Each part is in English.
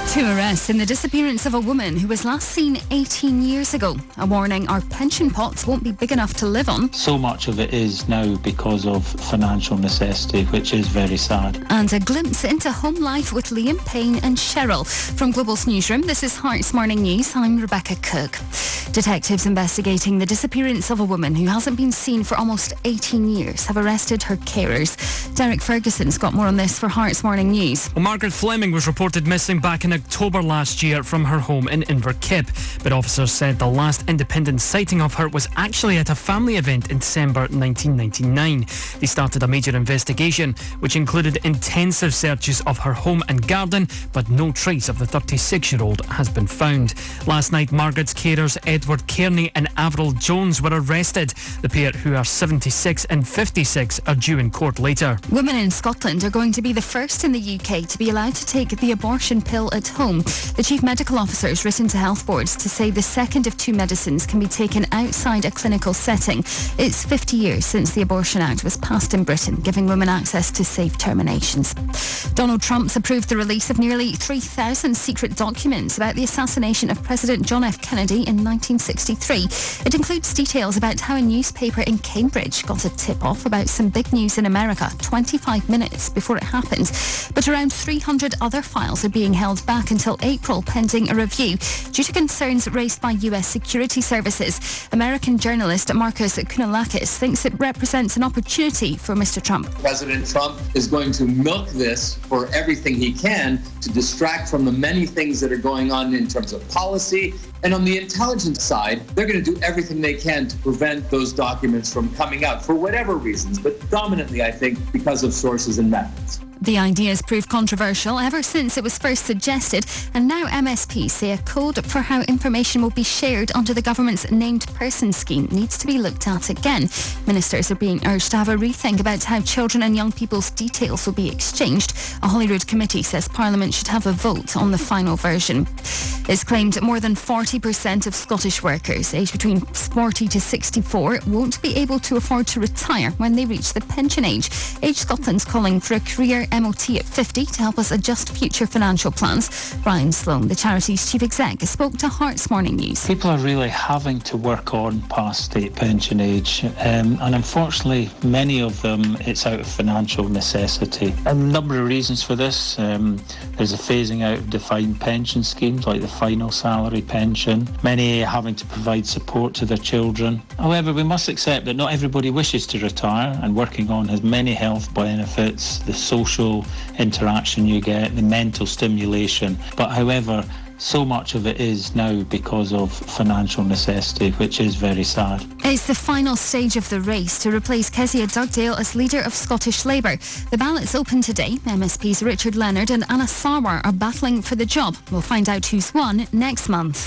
Two arrests in the disappearance of a woman who was last seen 18 years ago. A warning our pension pots won't be big enough to live on. So much of it is now because of financial necessity, which is very sad. And a glimpse into home life with Liam Payne and Cheryl. From Global's newsroom, this is Hearts Morning News. I'm Rebecca Cook. Detectives investigating the disappearance of a woman who hasn't been seen for almost 18 years have arrested her carers. Derek Ferguson's got more on this for Hearts Morning News. Well, Margaret Fleming was reported missing back in October last year from her home in Inverkip, but officers said the last independent sighting of her was actually at a family event in December 1999. They started a major investigation, which included intensive searches of her home and garden, but no trace of the 36-year-old has been found. Last night, Margaret's carers Edward Kearney and Avril Jones were arrested. The pair, who are 76 and 56, are due in court later. Women in Scotland are going to be the first in the UK to be allowed to take the abortion pill at home. The Chief Medical Officer has written to health boards to say the second of two medicines can be taken outside a clinical setting. It's 50 years since the Abortion Act was passed in Britain, giving women access to safe terminations. Donald Trump's approved the release of nearly 3,000 secret documents about the assassination of President John F. Kennedy in 1963. It includes details about how a newspaper in Cambridge got a tip-off about some big news in America 25 minutes before it happened. But around 300 other files are being held back until April pending a review due to concerns raised by US security services. American journalist Marcus Kounalakis thinks it represents an opportunity for Mr. Trump. President Trump is going to milk this for everything he can to distract from the many things that are going on in terms of policy. And on the intelligence side, they're going to do everything they can to prevent those documents from coming out for whatever reasons, but dominantly, I think, because of sources and methods. The idea has proved controversial ever since it was first suggested, and now MSPs say a code for how information will be shared under the government's named person scheme needs to be looked at again. Ministers are being urged to have a rethink about how children and young people's details will be exchanged. A Holyrood committee says Parliament should have a vote on the final version. It's claimed more than 40% of Scottish workers aged between 40 to 64 won't be able to afford to retire when they reach the pension age. Age Scotland's calling for a career MOT at 50 to help us adjust future financial plans. Brian Sloan, the charity's chief exec, spoke to Hearts Morning News. People are really having to work on past state pension age, and unfortunately many of them it's out of financial necessity. A number of reasons for this. There's a phasing out of defined pension schemes like the final salary pension, many having to provide support to their children. However, we must accept that not everybody wishes to retire, and working on has many health benefits, the social interaction you get, the mental stimulation. But however, so much of it is now because of financial necessity, which is very sad. It's the final stage of the race to replace Kezia Dugdale as leader of Scottish Labour. The ballot's open today. MSPs Richard Leonard and Anna Sarwar are battling for the job. We'll find out who's won next month.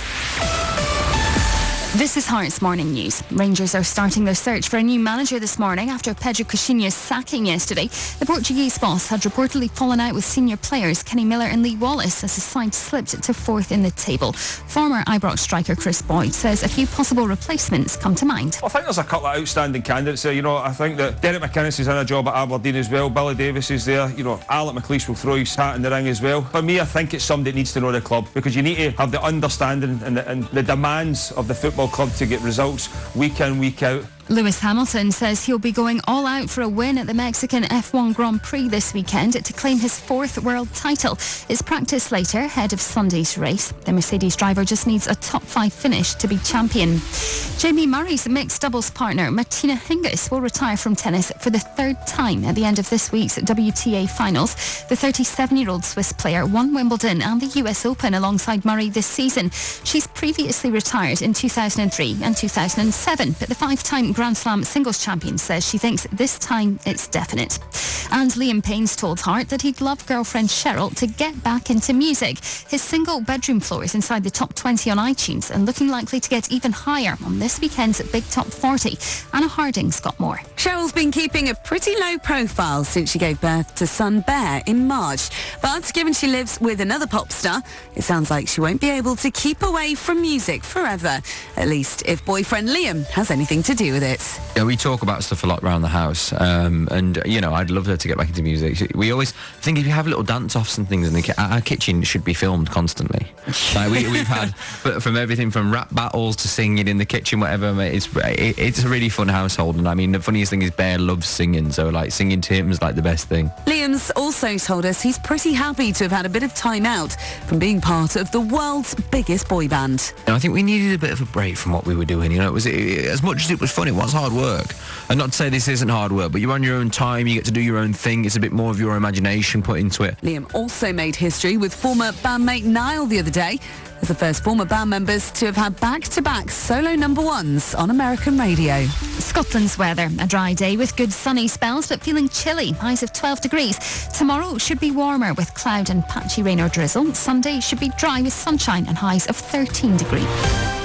This is Hearts Morning News. Rangers are starting their search for a new manager this morning after Pedro Caixinha's sacking yesterday. The Portuguese boss had reportedly fallen out with senior players Kenny Miller and Lee Wallace as his side slipped to fourth in the table. Former Ibrox striker Chris Boyd says a few possible replacements come to mind. I think there's a couple of outstanding candidates there. I think that Derek McInnes is in a job at Aberdeen as well. Billy Davis is there. Alec McLeish will throw his hat in the ring as well. For me, I think it's somebody that needs to know the club, because you need to have the understanding and the demands of the football club to get results week in, week out. Lewis Hamilton says he'll be going all out for a win at the Mexican F1 Grand Prix this weekend to claim his fourth world title. It's practice later ahead of Sunday's race. The Mercedes driver just needs a top 5 finish to be champion. Jamie Murray's mixed doubles partner Martina Hingis will retire from tennis for the third time at the end of this week's WTA finals. The 37-year-old Swiss player won Wimbledon and the US Open alongside Murray this season. She's previously retired in 2003 and 2007, but the 5-time Grand Slam singles champion says she thinks this time it's definite. And Liam Payne's told Heart that he'd love girlfriend Cheryl to get back into music. His single Bedroom Floor is inside the top 20 on iTunes and looking likely to get even higher on this weekend's Big Top 40. Anna Harding's got more. Cheryl's been keeping a pretty low profile since she gave birth to son Bear in March. But given she lives with another pop star, it sounds like she won't be able to keep away from music forever. At least if boyfriend Liam has anything to do with it. it. Yeah, we talk about stuff a lot around the house, and I'd love her to get back into music. We always think if you have little dance-offs and things in our kitchen should be filmed constantly. Like we've had from everything from rap battles to singing in the kitchen, whatever. It's a really fun household, and I mean the funniest thing is Bear loves singing, so like singing to him is like the best thing. Liam's also told us he's pretty happy to have had a bit of time out from being part of the world's biggest boy band. I think we needed a bit of a break from what we were doing. It was as much as it was fun, it was hard work. And not to say this isn't hard work, but you're on your own time, you get to do your own thing. It's a bit more of your imagination put into it. Liam also made history with former bandmate Niall the other day as the first former band members to have had back-to-back solo number ones on American radio. Scotland's weather. A dry day with good sunny spells, but feeling chilly. Highs of 12 degrees. Tomorrow should be warmer with cloud and patchy rain or drizzle. Sunday should be dry with sunshine and highs of 13 degrees.